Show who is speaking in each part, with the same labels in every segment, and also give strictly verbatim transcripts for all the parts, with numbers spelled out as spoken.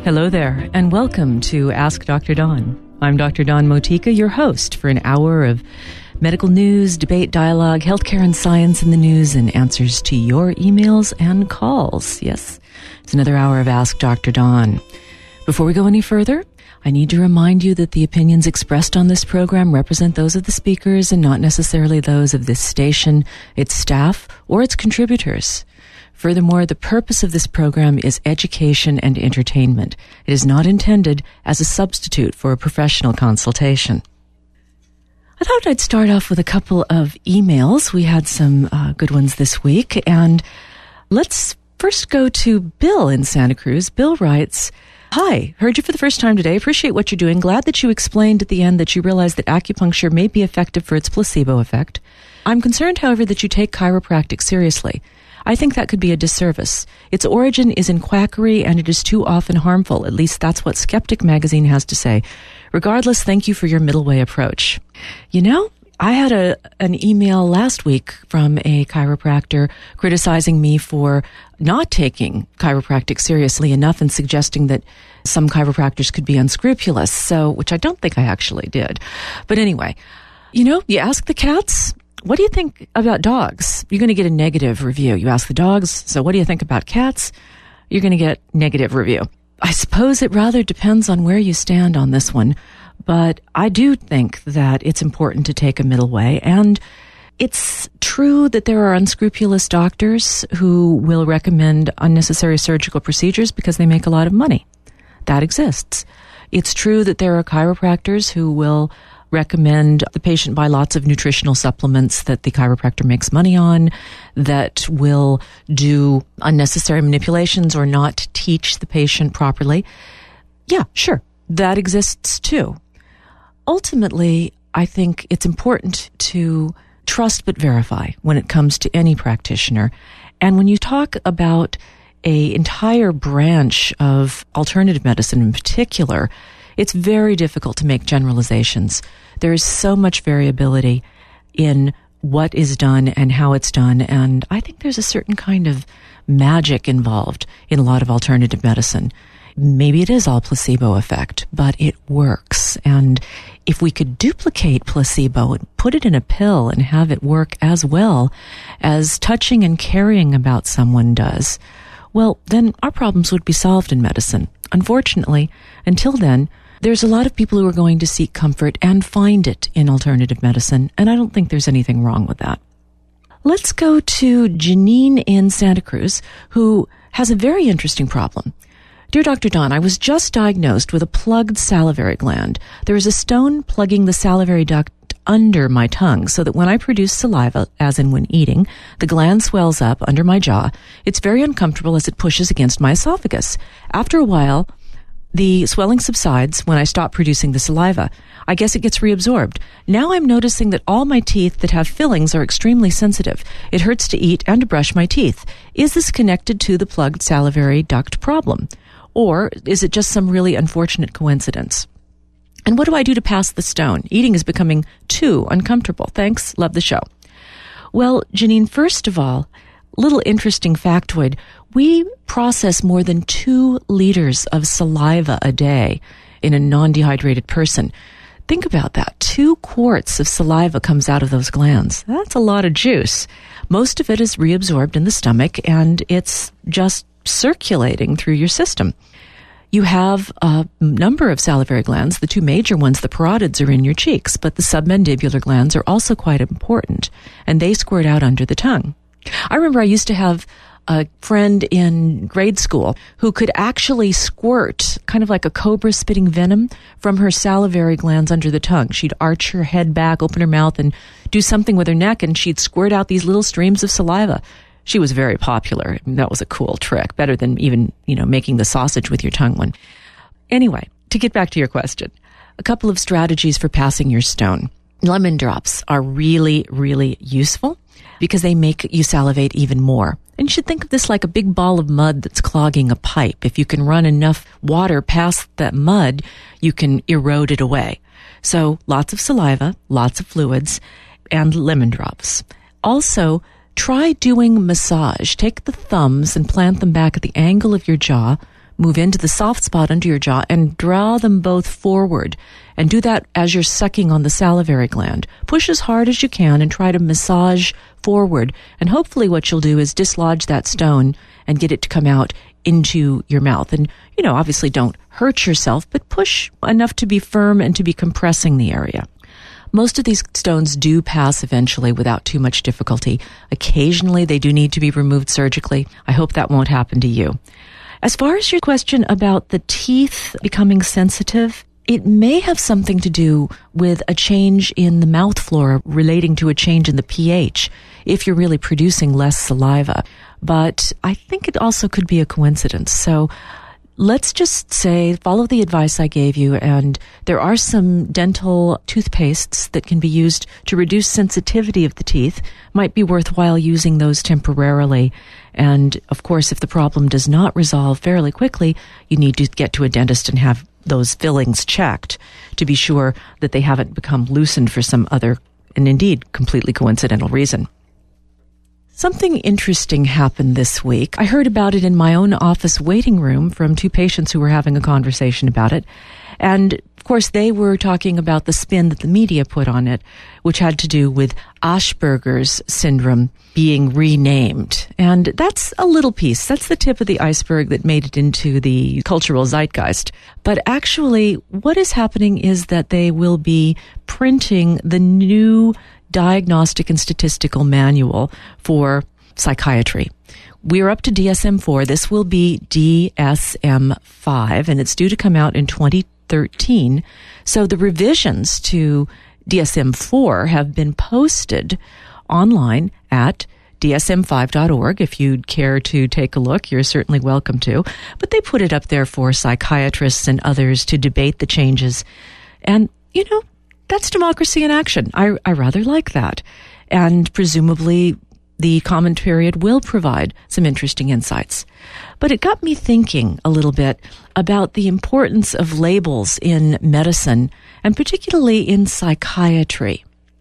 Speaker 1: Hello there, and welcome to Ask Doctor Dawn. I'm Doctor Dawn Motika, your host for an hour of medical news, debate, dialogue, healthcare and science in the news, and answers to your emails and calls. Yes, it's another hour of Ask Doctor Dawn. Before we go any further, I need to remind you that the opinions expressed on this program represent those of the speakers and not necessarily those of this station, its staff, or its contributors. Furthermore, the purpose of this program is education and entertainment. It is not intended as a substitute for a professional consultation. I thought I'd start off with a couple of emails. We had some uh, good ones this week, and let's first go to Bill in Santa Cruz. Bill writes, "Hi, heard you for the first time today. Appreciate what you're doing. Glad that you explained at the end that you realize that acupuncture may be effective for its placebo effect. I'm concerned, however, that you take chiropractic seriously. I think that could be a disservice. Its origin is in quackery and it is too often harmful. At least that's what Skeptic magazine has to say. Regardless, thank you for your middle way approach." You know, I had a an email last week from a chiropractor criticizing me for not taking chiropractic seriously enough and suggesting that some chiropractors could be unscrupulous, so which I don't think I actually did. But anyway, you know, you ask the cats, what do you think about dogs? You're going to get a negative review. You ask the dogs, so what do you think about cats? You're going to get negative review. I suppose it rather depends on where you stand on this one, but I do think that it's important to take a middle way, and it's true that there are unscrupulous doctors who will recommend unnecessary surgical procedures because they make a lot of money. That exists. It's true that there are chiropractors who will recommend the patient buy lots of nutritional supplements that the chiropractor makes money on, that will do unnecessary manipulations or not teach the patient properly. Yeah, sure, that exists too. Ultimately, I think it's important to trust but verify when it comes to any practitioner. And when you talk about an entire branch of alternative medicine in particular, it's very difficult to make generalizations. There is so much variability in what is done and how it's done, and I think there's a certain kind of magic involved in a lot of alternative medicine. Maybe it is all placebo effect, but it works. And if we could duplicate placebo and put it in a pill and have it work as well as touching and caring about someone does, well, then our problems would be solved in medicine. Unfortunately, until then, there's a lot of people who are going to seek comfort and find it in alternative medicine, and I don't think there's anything wrong with that. Let's go to Janine in Santa Cruz, who has a very interesting problem. "Dear Doctor Dawn, I was just diagnosed with a plugged salivary gland. There is a stone plugging the salivary duct under my tongue so that when I produce saliva, as in when eating, the gland swells up under my jaw. It's very uncomfortable as it pushes against my esophagus. After a while, the swelling subsides when I stop producing the saliva. I guess it gets reabsorbed. Now I'm noticing that all my teeth that have fillings are extremely sensitive. It hurts to eat and to brush my teeth. Is this connected to the plugged salivary duct problem? Or is it just some really unfortunate coincidence? And what do I do to pass the stone? Eating is becoming too uncomfortable. Thanks. Love the show." Well, Janine, first of all, little interesting factoid. We process more than two liters of saliva a day in a non-dehydrated person. Think about that. Two quarts of saliva comes out of those glands. That's a lot of juice. Most of it is reabsorbed in the stomach, and it's just circulating through your system. You have a number of salivary glands. The two major ones, the parotids, are in your cheeks, but the submandibular glands are also quite important, and they squirt out under the tongue. I remember I used to have a friend in grade school who could actually squirt kind of like a cobra spitting venom from her salivary glands under the tongue. She'd arch her head back, open her mouth, and do something with her neck, and she'd squirt out these little streams of saliva. She was very popular. I mean, that was a cool trick, better than even, you know, making the sausage with your tongue one. Anyway, to get back to your question, a couple of strategies for passing your stone. Lemon drops are really, really useful because they make you salivate even more. And you should think of this like a big ball of mud that's clogging a pipe. If you can run enough water past that mud, you can erode it away. So lots of saliva, lots of fluids, and lemon drops. Also, try doing massage. Take the thumbs and plant them back at the angle of your jaw. move into the soft spot under your jaw and draw them both forward. And do that as you're sucking on the salivary gland. Push as hard as you can and try to massage forward. And hopefully what you'll do is dislodge that stone and get it to come out into your mouth. And, you know, obviously don't hurt yourself, but push enough to be firm and to be compressing the area. Most of these stones do pass eventually without too much difficulty. Occasionally, they do need to be removed surgically. I hope that won't happen to you. As far as your question about the teeth becoming sensitive, it may have something to do with a change in the mouth flora relating to a change in the pH if you're really producing less saliva. But I think it also could be a coincidence. So let's just say, follow the advice I gave you, and there are some dental toothpastes that can be used to reduce sensitivity of the teeth. Might be worthwhile using those temporarily. And of course, if the problem does not resolve fairly quickly, you need to get to a dentist and have those fillings checked to be sure that they haven't become loosened for some other, and indeed, completely coincidental reason. Something interesting happened this week. I heard about it in my own office waiting room from two patients who were having a conversation about it. And, of course, they were talking about the spin that the media put on it, which had to do with Asperger's syndrome being renamed. And that's a little piece. That's the tip of the iceberg that made it into the cultural zeitgeist. But actually, what is happening is that they will be printing the new Diagnostic and Statistical Manual for Psychiatry. We're up to D S M four. This will be D S M five, and it's due to come out in twenty thirteen. So the revisions to D S M four have been posted online at D S M five dot org. If you'd care to take a look, you're certainly welcome to. But they put it up there for psychiatrists and others to debate the changes. And, you know, that's democracy in action. I, I rather like that. And presumably the comment period will provide some interesting insights. But it got me thinking a little bit about the importance of labels in medicine, and particularly in psychiatry.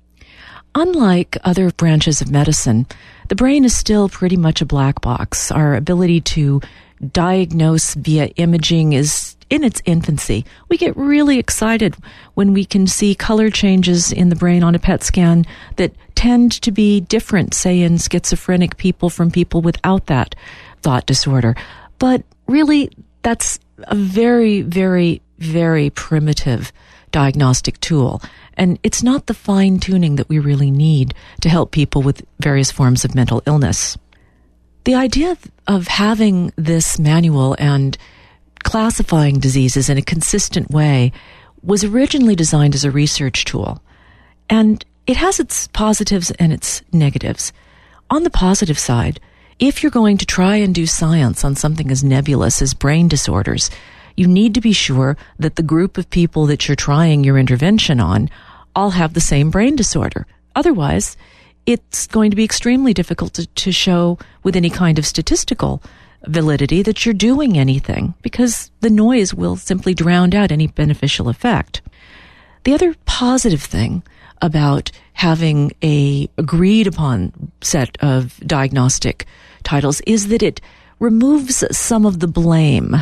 Speaker 1: Unlike other branches of medicine, the brain is still pretty much a black box. Our ability to diagnose via imaging is in its infancy. We get really excited when we can see color changes in the brain on a P E T scan that tend to be different, say, in schizophrenic people from people without that thought disorder. But really, that's a very, very, very primitive diagnostic tool. And it's not the fine-tuning that we really need to help people with various forms of mental illness. The idea of having this manual and classifying diseases in a consistent way was originally designed as a research tool. And it has its positives and its negatives. On the positive side, if you're going to try and do science on something as nebulous as brain disorders, you need to be sure that the group of people that you're trying your intervention on all have the same brain disorder. Otherwise, it's going to be extremely difficult to, to show with any kind of statistical validity that you're doing anything, because the noise will simply drown out any beneficial effect. The other positive thing about having a agreed upon set of diagnostic titles is that it removes some of the blame.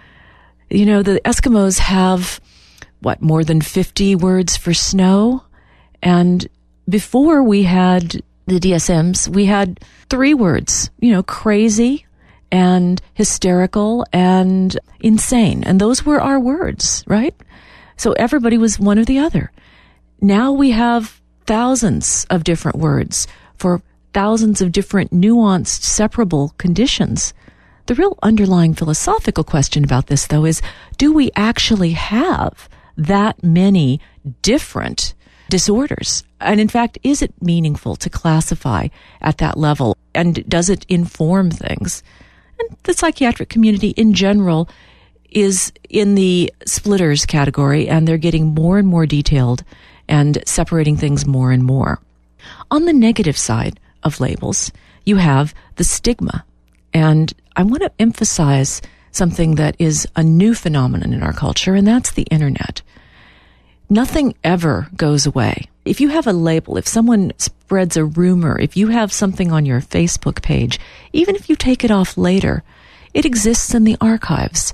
Speaker 1: You know, the Eskimos have, what, more than fifty words for snow? And before we had the D S Ms, we had three words, you know, crazy and hysterical and insane. And those were our words, right? So everybody was one or the other. Now we have thousands of different words for thousands of different nuanced, separable conditions. The real underlying philosophical question about this, though, is do we actually have that many different disorders? And in fact, is it meaningful to classify at that level? And does it inform things? And the psychiatric community in general is in the splitters category, and they're getting more and more detailed and separating things more and more. On the negative side of labels, you have the stigma. And I want to emphasize something that is a new phenomenon in our culture, and that's the internet. Nothing ever goes away. If you have a label, if someone spreads a rumor, if you have something on your Facebook page, even if you take it off later, it exists in the archives.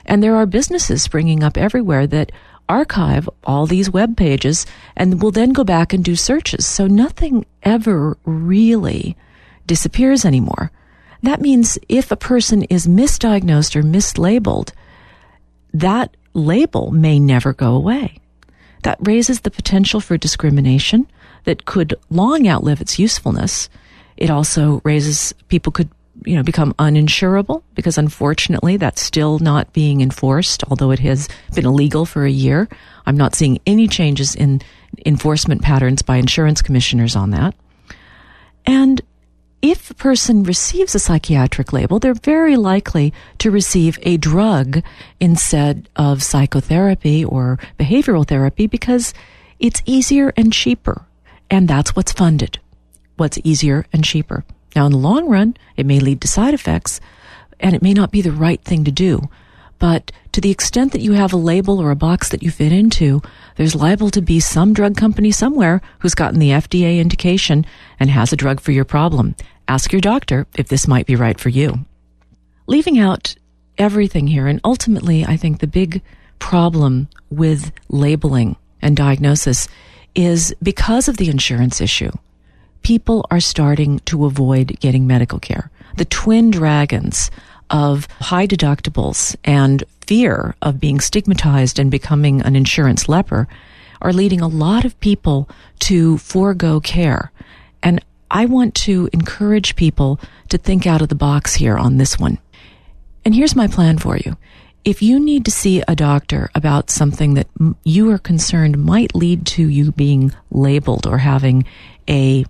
Speaker 1: And there are businesses springing up everywhere that archive all these web pages and will then go back and do searches. So nothing ever really disappears anymore. That means if a person is misdiagnosed or mislabeled, that label may never go away. That raises the potential for discrimination that could long outlive its usefulness. It also raises, people could, you know, become uninsurable because unfortunately that's still not being enforced, although it has been illegal for a year. I'm not seeing any changes in enforcement patterns by insurance commissioners on that. And if a person receives a psychiatric label, they're very likely to receive a drug instead of psychotherapy or behavioral therapy because it's easier and cheaper. And that's what's funded. What's easier and cheaper. Now, in the long run, it may lead to side effects, and it may not be the right thing to do. But to the extent that you have a label or a box that you fit into, there's liable to be some drug company somewhere who's gotten the F D A indication and has a drug for your problem. Ask your doctor if this might be right for you. Leaving out everything here, and ultimately, I think the big problem with labeling and diagnosis is because of the insurance issue. People are starting to avoid getting medical care. The twin dragons of high deductibles and fear of being stigmatized and becoming an insurance leper are leading a lot of people to forego care. And I want to encourage people to think out of the box here on this one. And here's my plan for you. If you need to see a doctor about something that you are concerned might lead to you being labeled or having a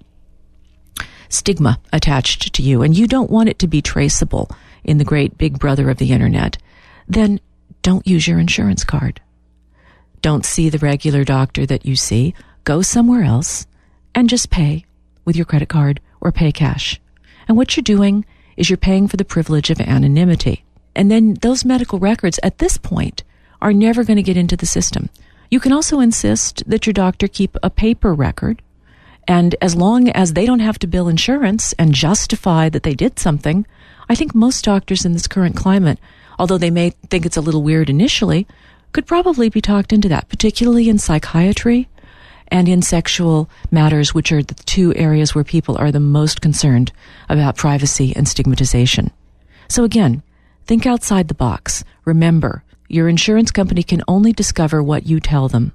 Speaker 1: stigma attached to you, and you don't want it to be traceable in the great big brother of the internet, then don't use your insurance card. Don't see the regular doctor that you see. Go somewhere else and just pay with your credit card or pay cash. And what you're doing is you're paying for the privilege of anonymity. And then those medical records at this point are never going to get into the system. You can also insist that your doctor keep a paper record. And as long as they don't have to bill insurance and justify that they did something, I think most doctors in this current climate, although they may think it's a little weird initially, could probably be talked into that, particularly in psychiatry and in sexual matters, which are the two areas where people are the most concerned about privacy and stigmatization. So again, think outside the box. Remember, your insurance company can only discover what you tell them.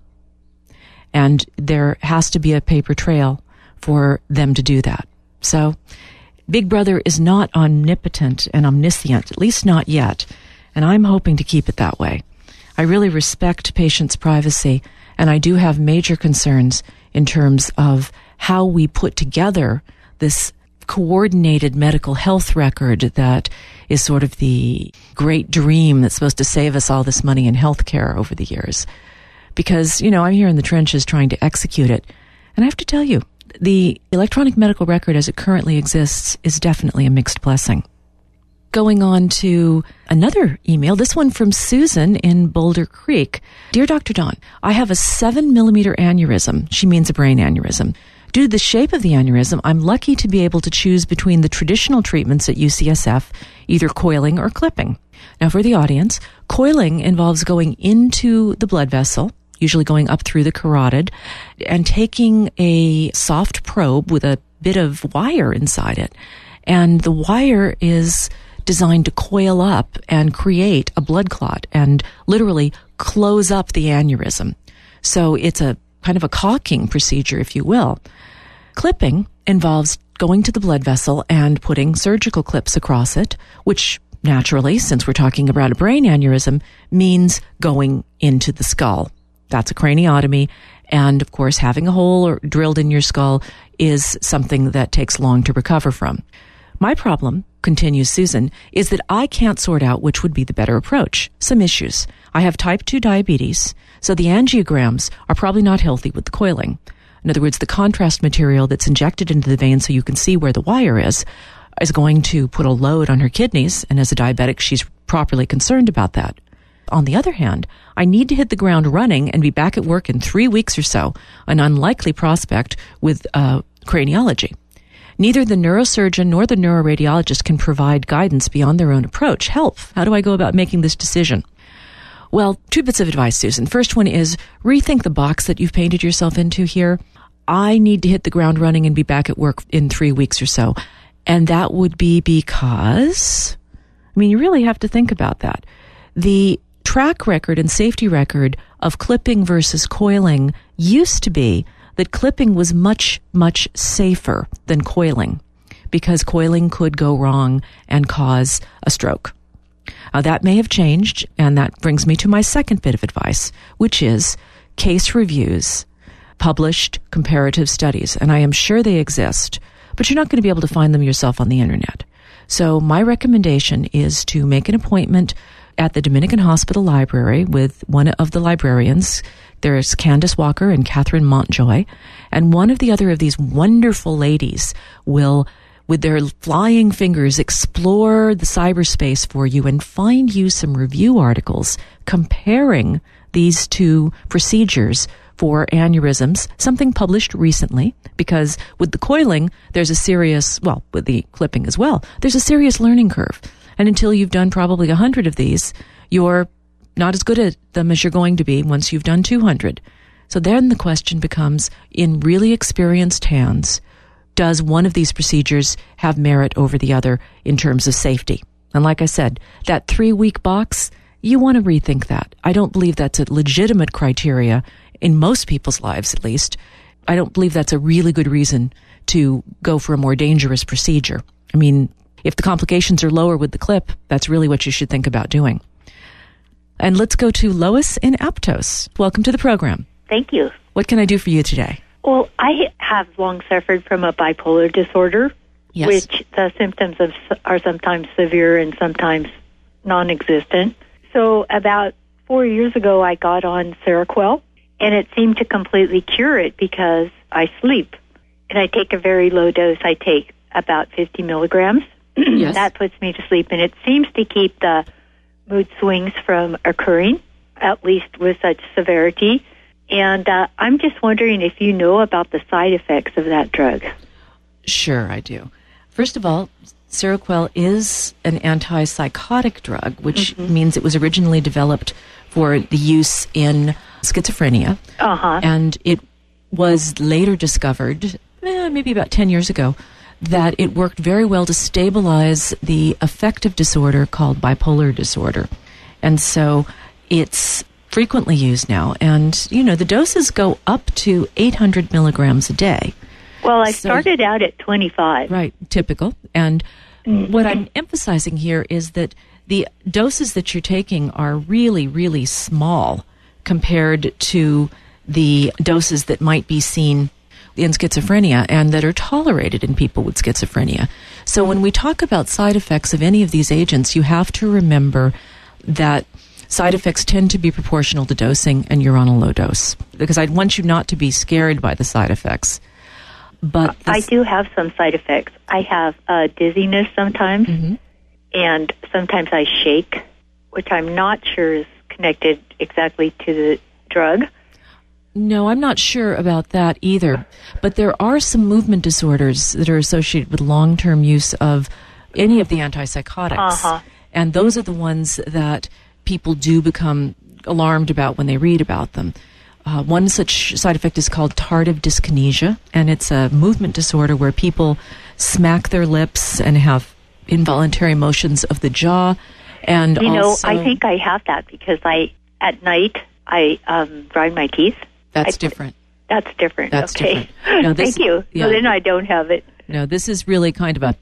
Speaker 1: And there has to be a paper trail for them to do that. So Big Brother is not omnipotent and omniscient, at least not yet. And I'm hoping to keep it that way. I really respect patients' privacy, and I do have major concerns in terms of how we put together this coordinated medical health record that is sort of the great dream that's supposed to save us all this money in healthcare over the years. Because, you know, I'm here in the trenches trying to execute it. And I have to tell you, the electronic medical record as it currently exists is definitely a mixed blessing. Going on to another email, this one from Susan in Boulder Creek. Dear Doctor Dawn, I have a seven millimeter aneurysm. She means a brain aneurysm. Due to the shape of the aneurysm, I'm lucky to be able to choose between the traditional treatments at U C S F, either coiling or clipping. Now for the audience, coiling involves going into the blood vessel, usually going up through the carotid, and taking a soft probe with a bit of wire inside it. And the wire is designed to coil up and create a blood clot and literally close up the aneurysm. So it's a kind of a caulking procedure, if you will. Clipping involves going to the blood vessel and putting surgical clips across it, which naturally, since we're talking about a brain aneurysm, means going into the skull. That's a craniotomy. And of course, having a hole or drilled in your skull is something that takes long to recover from. My problem, continues Susan, is that I can't sort out which would be the better approach. Some issues. I have type two diabetes, so the angiograms are probably not healthy with the coiling. In other words, the contrast material that's injected into the vein so you can see where the wire is, is going to put a load on her kidneys, and as a diabetic, she's properly concerned about that. On the other hand, I need to hit the ground running and be back at work in three weeks or so, an unlikely prospect with uh, craniology. Neither the neurosurgeon nor the neuroradiologist can provide guidance beyond their own approach. Help. How do I go about making this decision? Well, two bits of advice, Susan. First one is rethink the box that you've painted yourself into here. I need to hit the ground running and be back at work in three weeks or so. And that would be because, I mean, you really have to think about that. The track record and safety record of clipping versus coiling used to be that clipping was much, much safer than coiling because coiling could go wrong and cause a stroke. Uh, that may have changed, and that brings me to my second bit of advice, which is case reviews, published comparative studies, and I am sure they exist, but you're not going to be able to find them yourself on the internet. So my recommendation is to make an appointment at the Dominican Hospital Library with one of the librarians. There's Candace Walker and Catherine Montjoy, and one of the other of these wonderful ladies will, with their flying fingers, explore the cyberspace for you and find you some review articles comparing these two procedures for aneurysms, something published recently, because with the coiling, there's a serious, well, with the clipping as well, there's a serious learning curve. And until you've done probably a hundred of these, you're not as good at them as you're going to be once you've done two hundred. So then the question becomes, in really experienced hands, does one of these procedures have merit over the other in terms of safety? And like I said, that three-week box, you want to rethink that. I don't believe that's a legitimate criteria in most people's lives, at least. I don't believe that's a really good reason to go for a more dangerous procedure. I mean, if the complications are lower with the clip, that's really what you should think about doing. And let's go to Lois in Aptos. Welcome to the program.
Speaker 2: Thank you.
Speaker 1: What can I do for you today?
Speaker 2: Well, I have long suffered from a bipolar disorder,
Speaker 1: Yes.
Speaker 2: which the symptoms of, are sometimes severe and sometimes non-existent. So about four years ago, I got on Seroquel, and it seemed to completely cure it because I sleep. And I take a very low dose. I take about fifty milligrams.
Speaker 1: Yes.
Speaker 2: That puts me to sleep, and it seems to keep the mood swings from occurring, at least with such severity. And uh, I'm just wondering if you know about the side effects of that drug.
Speaker 1: Sure, I do. First of all, Seroquel is an antipsychotic drug, which mm-hmm. means it was originally developed for the use in schizophrenia.
Speaker 2: Uh-huh.
Speaker 1: And it was later discovered, eh, maybe about ten years ago, that it worked very well to stabilize the affective disorder called bipolar disorder. And so it's frequently used now. And, you know, the doses go up to eight hundred milligrams a day.
Speaker 2: Well, I
Speaker 1: So-
Speaker 2: started out at twenty-five.
Speaker 1: Right, typical. And what I'm emphasizing here is that the doses that you're taking are really, really small compared to the doses that might be seen in schizophrenia and that are tolerated in people with schizophrenia. So when we talk about side effects of any of these agents, you have to remember that side effects tend to be proportional to dosing, and you're on a low dose. Because I'd want you not to be scared by the side effects. But
Speaker 2: I do have some side effects. I have uh, dizziness sometimes,
Speaker 1: Mhm.
Speaker 2: and sometimes I shake, which I'm not sure is connected exactly to the drug.
Speaker 1: No, I'm not sure about that either. But there are some movement disorders that are associated with long-term use of any of the antipsychotics.
Speaker 2: Uh-huh.
Speaker 1: And those are the ones that people do become alarmed about when they read about them. Uh, one such side effect is called tardive dyskinesia, and it's a movement disorder where people smack their lips and have involuntary motions of the jaw. And
Speaker 2: You know,
Speaker 1: also,
Speaker 2: I think I have that because I, at night, I um, grind my teeth.
Speaker 1: that's
Speaker 2: I-
Speaker 1: different.
Speaker 2: That's different.
Speaker 1: That's
Speaker 2: okay.
Speaker 1: different. No, this-
Speaker 2: Thank you.
Speaker 1: yeah.
Speaker 2: So then I don't have it.
Speaker 1: No, this is really kind of a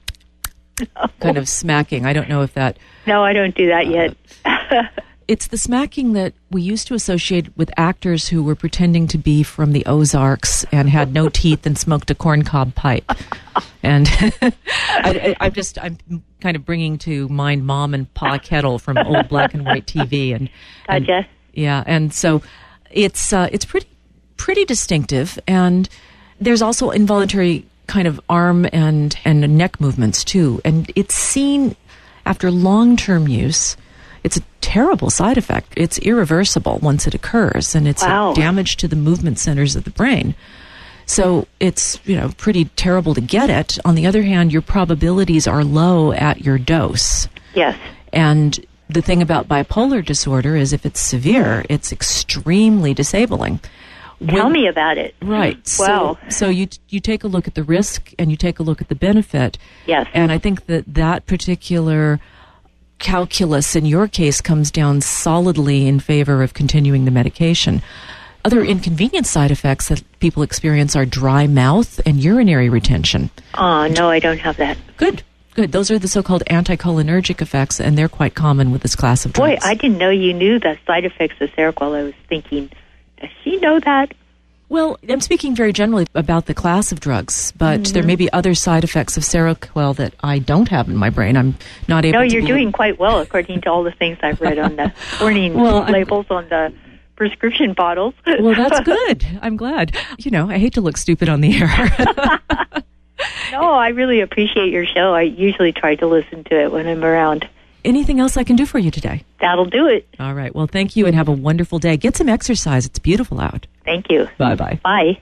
Speaker 1: kind of smacking. I don't know if that...
Speaker 2: No, I don't do that yet.
Speaker 1: It's the smacking that we used to associate with actors who were pretending to be from the Ozarks and had no teeth and smoked a corncob pipe. And I, I, I'm just, I'm kind of bringing to mind Mom and Pa Kettle from old black and white T V. And, and
Speaker 2: Gotcha.
Speaker 1: yeah, and so it's uh, it's pretty pretty distinctive. And there's also involuntary kind of arm and, and neck movements too. And it's seen after long-term use. It's a terrible side effect. It's irreversible once it occurs, and it's
Speaker 2: Wow.
Speaker 1: a damage to the movement centers of the brain. So it's, you know, pretty terrible to get it. On the other hand, your probabilities are low at your dose.
Speaker 2: Yes.
Speaker 1: And The thing about bipolar disorder is if it's severe, it's extremely disabling.
Speaker 2: Tell when, me about it.
Speaker 1: Right.
Speaker 2: Wow.
Speaker 1: So, so you you take a look at the risk and you take a look at the benefit.
Speaker 2: Yes.
Speaker 1: And I think that that particular calculus in your case comes down solidly in favor of continuing the medication. Other inconvenient side effects that people experience are dry mouth and urinary retention.
Speaker 2: Oh, no, I don't have that.
Speaker 1: Good. Good. Those are the so-called anticholinergic effects, and they're quite common with this class of drugs.
Speaker 2: Boy, I didn't know you knew the side effects of Seroquel. I was thinking, does she know that?
Speaker 1: Well, I'm speaking very generally about the class of drugs, but
Speaker 2: mm-hmm.
Speaker 1: there may be other side effects of Seroquel that I don't have in my brain. I'm not able
Speaker 2: no,
Speaker 1: to...
Speaker 2: No, you're
Speaker 1: believe.
Speaker 2: doing quite well, according to all the things I've read on the warning
Speaker 1: well,
Speaker 2: labels on the prescription bottles.
Speaker 1: Well, that's good. I'm glad. You know, I hate to look stupid on the air.
Speaker 2: No, I really appreciate your show. I usually try to listen to it when I'm around.
Speaker 1: Anything else I can do for you today?
Speaker 2: That'll do it.
Speaker 1: All right. Well, thank you and have a wonderful day. Get some exercise. It's beautiful out.
Speaker 2: Thank you.
Speaker 1: Bye-bye.
Speaker 2: Bye.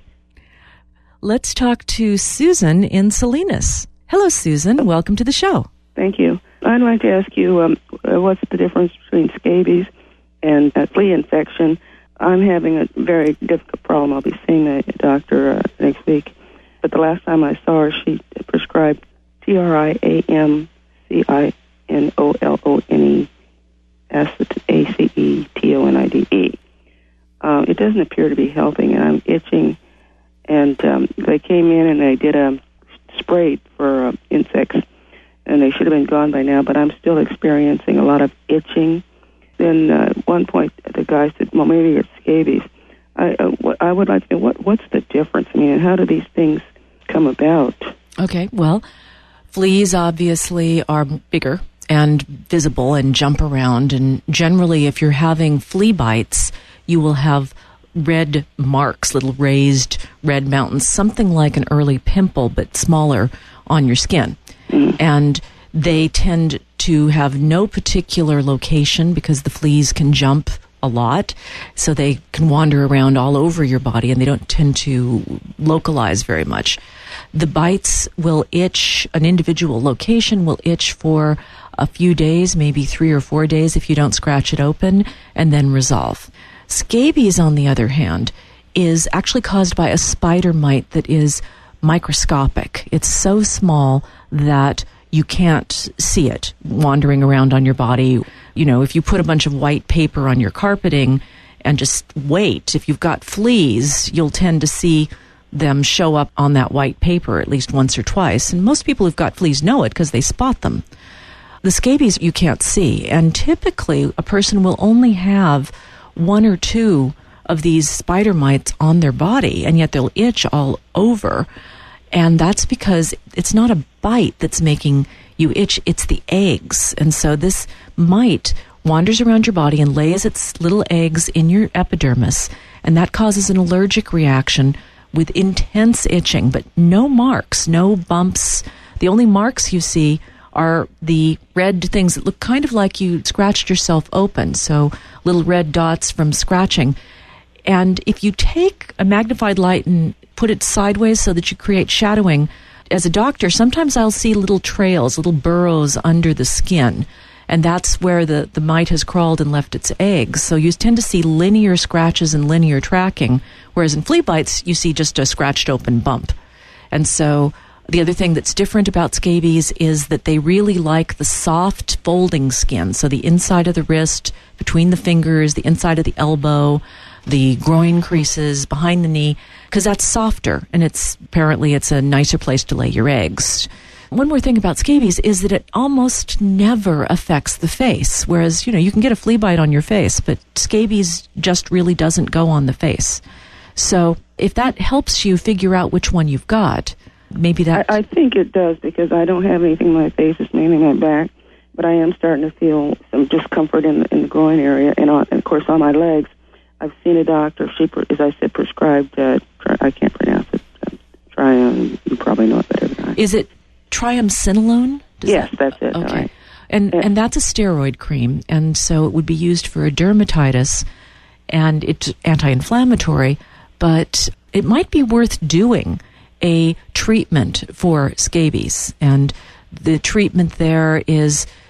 Speaker 1: Let's talk to Susan in Salinas. Hello, Susan. Welcome to the show.
Speaker 3: Thank you. I'd like to ask you, um, what's the difference between scabies and uh, flea infection? I'm having a very difficult problem. I'll be seeing a doctor uh, next week. But the last time I saw her, she prescribed T R I A M C I N O L O N E S A C E T O N I D E. Um, it doesn't appear to be helping, and I'm itching. And um, they came in and they did a spray for uh, insects, and they should have been gone by now, but I'm still experiencing a lot of itching. Then uh, at one point, the guy said, well, maybe it's scabies. I, uh, w- I would like to know, what, what's the difference? I mean, how do these things come about?
Speaker 1: Okay, well, fleas obviously are bigger and visible and jump around, and generally if you're having flea bites, you will have red marks, little raised red mountains, something like an early pimple but smaller on your skin. Mm. And they tend to have no particular location because the fleas can jump a lot, so they can wander around all over your body and they don't tend to localize very much. The bites will itch, an individual location will itch for a few days, maybe three or four days if you don't scratch it open, and then resolve. Scabies, on the other hand, is actually caused by a spider mite that is microscopic. It's so small that you can't see it wandering around on your body. You know, if you put a bunch of white paper on your carpeting and just wait, if you've got fleas, you'll tend to see them show up on that white paper at least once or twice. And most people who've got fleas know it because they spot them. The scabies you can't see, and typically a person will only have one or two of these spider mites on their body, and yet they'll itch all over. And that's because it's not a bite that's making you itch, it's the eggs. And so this mite wanders around your body and lays its little eggs in your epidermis, and that causes an allergic reaction with intense itching, but no marks, no bumps. The only marks you see are the red things that look kind of like you scratched yourself open, so little red dots from scratching. And if you take a magnified light and put it sideways so that you create shadowing, as a doctor, sometimes I'll see little trails, little burrows under the skin, and that's where the, the mite has crawled and left its eggs. So you tend to see linear scratches and linear tracking, whereas in flea bites, you see just a scratched open bump. And so the other thing that's different about scabies is that they really like the soft folding skin, so the inside of the wrist, between the fingers, the inside of the elbow, the groin creases, behind the knee, because that's softer, and it's apparently it's a nicer place to lay your eggs. One more thing about scabies is that it almost never affects the face, whereas, you know, you can get a flea bite on your face, but scabies just really doesn't go on the face. So if that helps you figure out which one you've got, maybe that...
Speaker 3: I, I think it does, because I don't have anything on my face. It's mainly my back, but I am starting to feel some discomfort in the, in the groin area, and, on, and of course on my legs. I've seen a doctor. She, as I said, prescribed, uh, tri- I can't pronounce it, uh, Trium, you probably know it better than I.
Speaker 1: Is it triamcinolone? Does
Speaker 3: yes,
Speaker 1: that,
Speaker 3: that's it.
Speaker 1: Okay.
Speaker 3: Right.
Speaker 1: And yeah. and that's a steroid cream, and so it would be used for a dermatitis, and it's anti-inflammatory, but it might be worth doing a treatment for scabies. And the treatment there is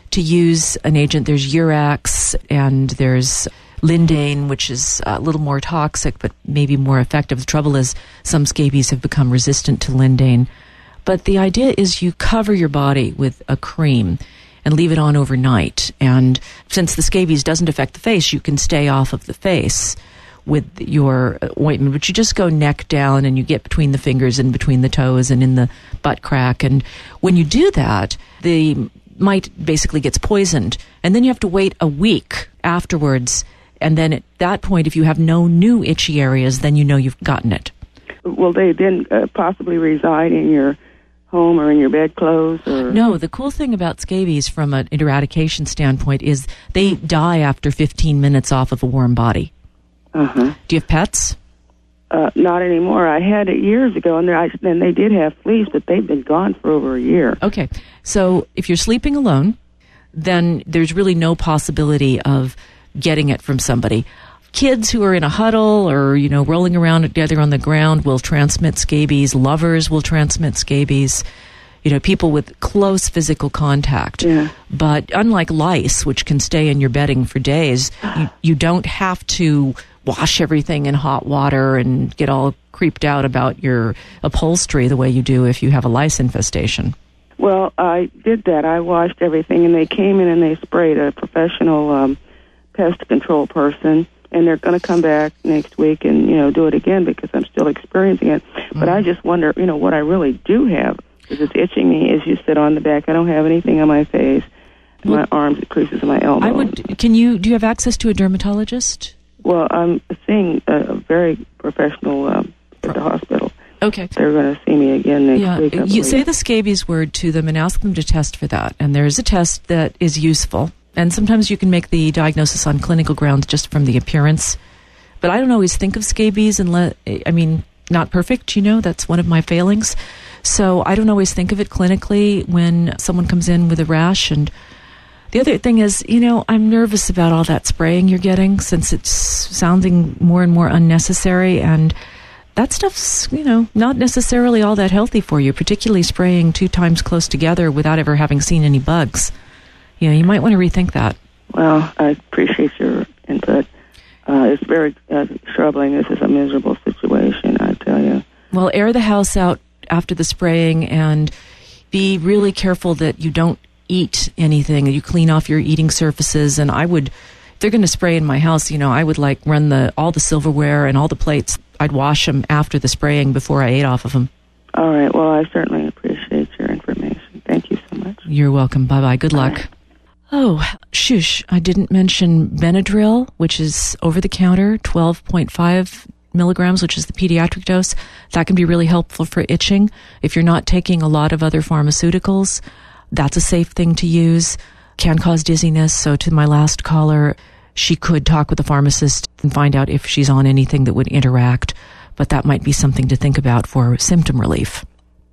Speaker 1: to use an agent. There's Urax and there's Lindane, which is a little more toxic but maybe more effective. The trouble is some scabies have become resistant to Lindane. But the idea is you cover your body with a cream and leave it on overnight. And since the scabies doesn't affect the face, you can stay off of the face with your ointment. But you just go neck down and you get between the fingers and between the toes and in the butt crack. And when you do that, the mite basically gets poisoned. And then you have to wait a week afterwards. And then at that point, if you have no new itchy areas, then you know you've gotten it.
Speaker 3: Will they then uh, possibly reside in your home or in your bedclothes? Or?
Speaker 1: No, the cool thing about scabies from an eradication standpoint is they die after fifteen minutes off of a warm body.
Speaker 3: Uh-huh.
Speaker 1: Do you have pets?
Speaker 3: Uh, not anymore. I had it years ago, and, I, and they did have fleas, but they've been gone for over a year.
Speaker 1: Okay. So if you're sleeping alone, then there's really no possibility of getting it from somebody. Kids who are in a huddle or, you know, rolling around together on the ground will transmit scabies. Lovers will transmit scabies. You know, people with close physical contact.
Speaker 3: Yeah.
Speaker 1: But unlike lice, which can stay in your bedding for days, you, you don't have to wash everything in hot water and get all creeped out about your upholstery the way you do if you have a lice infestation.
Speaker 3: Well, I did that. I washed everything, and they came in and they sprayed a professional um, pest control person, and they're going to come back next week and, you know, do it again because I'm still experiencing it. Mm-hmm. But I just wonder, you know, what I really do have is it's itching me as you sit on the back. I don't have anything on my face. Well, my arms, it creases in my elbows.
Speaker 1: I would. Can you? Do you have access to a dermatologist?
Speaker 3: Well, I'm seeing a, a very professional um, at the hospital.
Speaker 1: Okay.
Speaker 3: They're going to see me again next
Speaker 1: yeah.
Speaker 3: week.
Speaker 1: You say the scabies word to them and ask them to test for that. And there is a test that is useful. And sometimes you can make the diagnosis on clinical grounds just from the appearance. But I don't always think of scabies unless, I mean, not perfect, you know, that's one of my failings. So I don't always think of it clinically when someone comes in with a rash. And the other thing is, you know, I'm nervous about all that spraying you're getting since it's sounding more and more unnecessary. And that stuff's, you know, not necessarily all that healthy for you, particularly spraying two times close together without ever having seen any bugs. You know, you might want to rethink that.
Speaker 3: Well, I appreciate your input. Uh, it's very uh, troubling. This is a miserable situation, I tell you.
Speaker 1: Well, air the house out after the spraying and be really careful that you don't eat anything. You clean off your eating surfaces. And I would, if they're going to spray in my house, you know, I would like run the all the silverware and all the plates. I'd wash them after the spraying before I ate off of them.
Speaker 3: All right. Well, I certainly appreciate your information. Thank you so much.
Speaker 1: You're welcome. Bye-bye. Good luck.
Speaker 3: Bye.
Speaker 1: Oh, shush, I didn't mention Benadryl, which is over-the-counter, twelve point five milligrams, which is the pediatric dose. That can be really helpful for itching. If you're not taking a lot of other pharmaceuticals, that's a safe thing to use. Can cause dizziness, so to my last caller, she could talk with a pharmacist and find out if she's on anything that would interact, but that might be something to think about for symptom relief.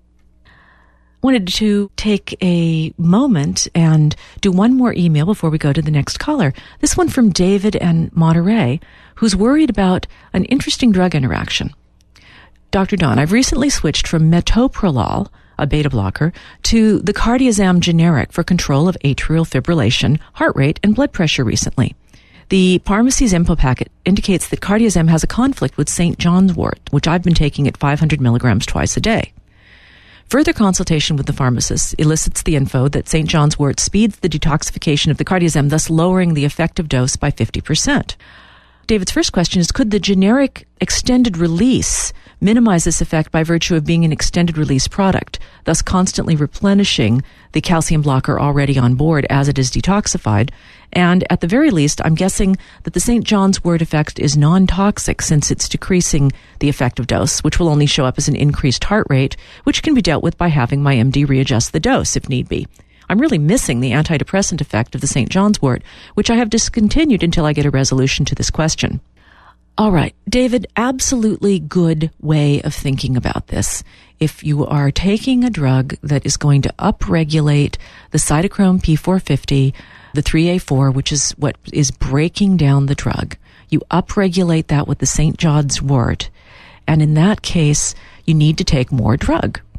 Speaker 1: Wanted to take a moment and do one more email before we go to the next caller. This one from David in Monterey, who's worried about an interesting drug interaction. Doctor Don, I've recently switched from metoprolol, a beta blocker, to the Cardiazam generic for control of atrial fibrillation, heart rate, and blood pressure recently. The pharmacy's info packet indicates that Cardiazam has a conflict with Saint John's wort, which I've been taking at five hundred milligrams twice a day. Further consultation with the pharmacist elicits the info that Saint John's wort speeds the detoxification of the Cardiazam, thus lowering the effective dose by fifty percent. David's first question is, could the generic extended release minimize this effect by virtue of being an extended release product, thus constantly replenishing the calcium blocker already on board as it is detoxified? And at the very least, I'm guessing that the Saint John's wort effect is non-toxic since it's decreasing the effective dose, which will only show up as an increased heart rate, which can be dealt with by having my M D readjust the dose if need be. I'm really missing the antidepressant effect of the Saint John's wort, which I have discontinued until I get a resolution to this question. All right, David, absolutely good way of thinking about this. If you are taking a drug that is going to upregulate the cytochrome P four fifty, the three A four, which is what is breaking down the drug, you upregulate that with the Saint John's wort, and in that case, you need to take more drug.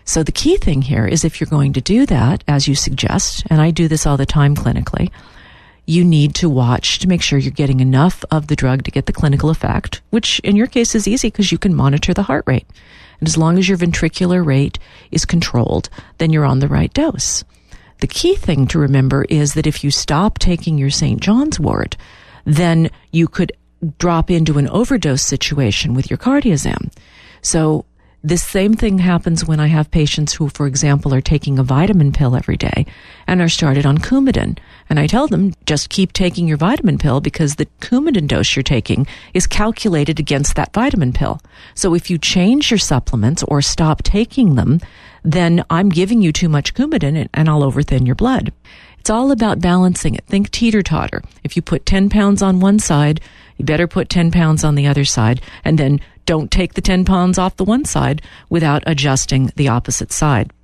Speaker 1: So the key thing here is if you're going to do that, as you suggest, and I do this all the time clinically, you need to watch to make sure you're getting enough of the drug to get the clinical effect, which in your case is easy because you can monitor the heart rate. And as long as your ventricular rate is controlled, then you're on the right dose. The key thing to remember is that if you stop taking your Saint John's wort, then you could drop into an overdose situation with your Cardioxam. So this same thing happens when I have patients who, for example, are taking a vitamin pill every day and are started on Coumadin. And I tell them, just keep taking your vitamin pill because the Coumadin dose you're taking is calculated against that vitamin pill. So if you change your supplements or stop taking them, then I'm giving you too much Coumadin and I'll overthin your blood. It's all about balancing it. Think teeter-totter. If you put ten pounds on one side, you better put ten pounds on the other side, and then don't take the ten pounds off the one side without adjusting the opposite side.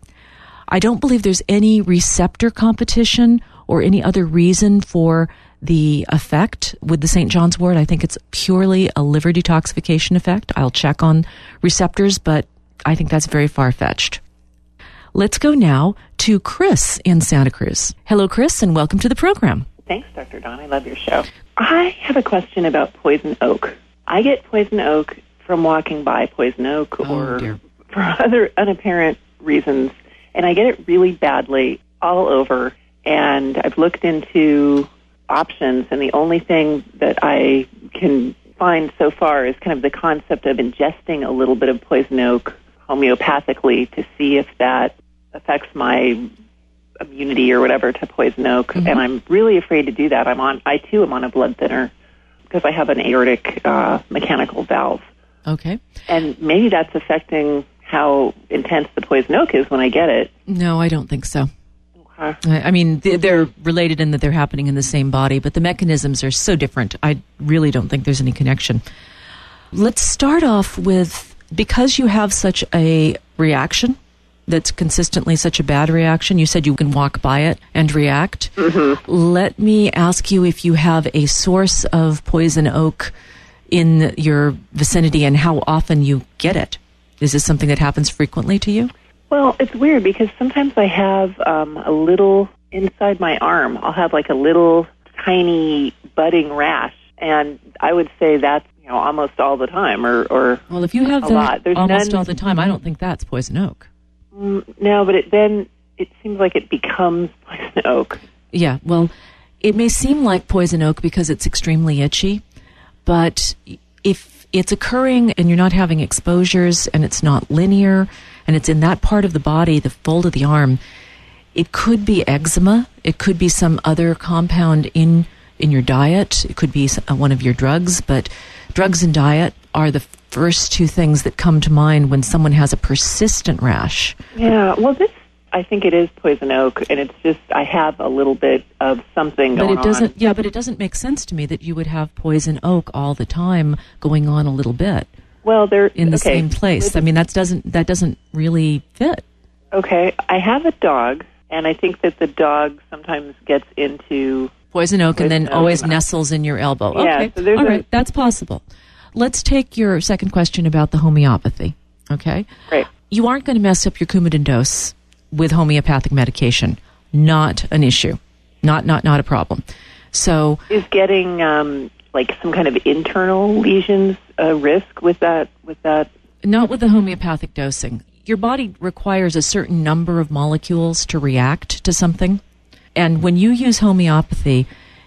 Speaker 1: I don't believe there's any receptor competition or any other reason for the effect with the Saint John's wort. I think it's purely a liver detoxification effect. I'll check on receptors, but I think that's very far-fetched. Let's go now to Chris in Santa Cruz. Hello, Chris, and welcome to the program.
Speaker 4: Thanks, Doctor Dawn. I love your show. I have a question about poison oak. I get poison oak from walking by poison oak
Speaker 1: Oh,
Speaker 4: or
Speaker 1: dear.
Speaker 4: for other unapparent reasons, and I get it really badly all over, and I've looked into options, and the only thing that I can find so far is kind of the concept of ingesting a little bit of poison oak homeopathically to see if that affects my immunity or whatever to poison oak. Mm-hmm. And I'm really afraid to do that. I'm on, I too am on a blood thinner because I have an aortic uh, mechanical valve.
Speaker 1: Okay.
Speaker 4: And maybe that's affecting how intense the poison oak is when I get it.
Speaker 1: No, I don't think so.
Speaker 4: Okay.
Speaker 1: I I mean, they're- they're related in that they're happening in the same body, but the mechanisms are so different. I really don't think there's any connection. Let's start off with, because you have such a reaction that's consistently such a bad reaction, you said you can walk by it and react.
Speaker 4: Mm-hmm.
Speaker 1: Let me ask you if you have a source of poison oak in your vicinity and how often you get it. Is this something that happens frequently to you?
Speaker 4: Well, it's weird because sometimes I have um, a little inside my arm. I'll have like a little tiny budding rash, and I would say that's you know almost all the time, or, or
Speaker 1: Well, if you have
Speaker 4: a
Speaker 1: that
Speaker 4: lot. There's
Speaker 1: almost
Speaker 4: none,
Speaker 1: all the time, I don't think that's poison oak.
Speaker 4: Mm, no, but it, then it seems like it becomes poison oak.
Speaker 1: Yeah, well, it may seem like poison oak because it's extremely itchy, but if it's occurring and you're not having exposures and it's not linear and it's in that part of the body, the fold of the arm, it could be eczema. It could be some other compound in in your diet. It could be s- uh, one of your drugs, but drugs and diet are the first two things that come to mind when someone has a persistent rash.
Speaker 4: Yeah, well, this I think it is poison oak, and it's just I have a little bit of something
Speaker 1: But
Speaker 4: going
Speaker 1: it doesn't.
Speaker 4: on.
Speaker 1: Yeah, but it doesn't make sense to me that you would have poison oak all the time going on a little bit
Speaker 4: Well, they're
Speaker 1: in the
Speaker 4: okay.
Speaker 1: same place. I mean, that doesn't that doesn't really fit.
Speaker 4: Okay, I have a dog, and I think that the dog sometimes gets into
Speaker 1: Poison oak and then
Speaker 4: Poison oak.
Speaker 1: always nestles in your elbow.
Speaker 4: Yeah,
Speaker 1: Okay,
Speaker 4: so there's
Speaker 1: all
Speaker 4: a-
Speaker 1: right, that's possible. Let's take your second question about the homeopathy. Okay,
Speaker 4: right.
Speaker 1: you aren't going to mess up your Coumadin dose with homeopathic medication. Not an issue. Not not not a problem. So
Speaker 4: Is getting um, like some kind of internal lesions a risk with that? With that?
Speaker 1: not with the homeopathic dosing. Your body requires a certain number of molecules to react to something. And when you use homeopathy,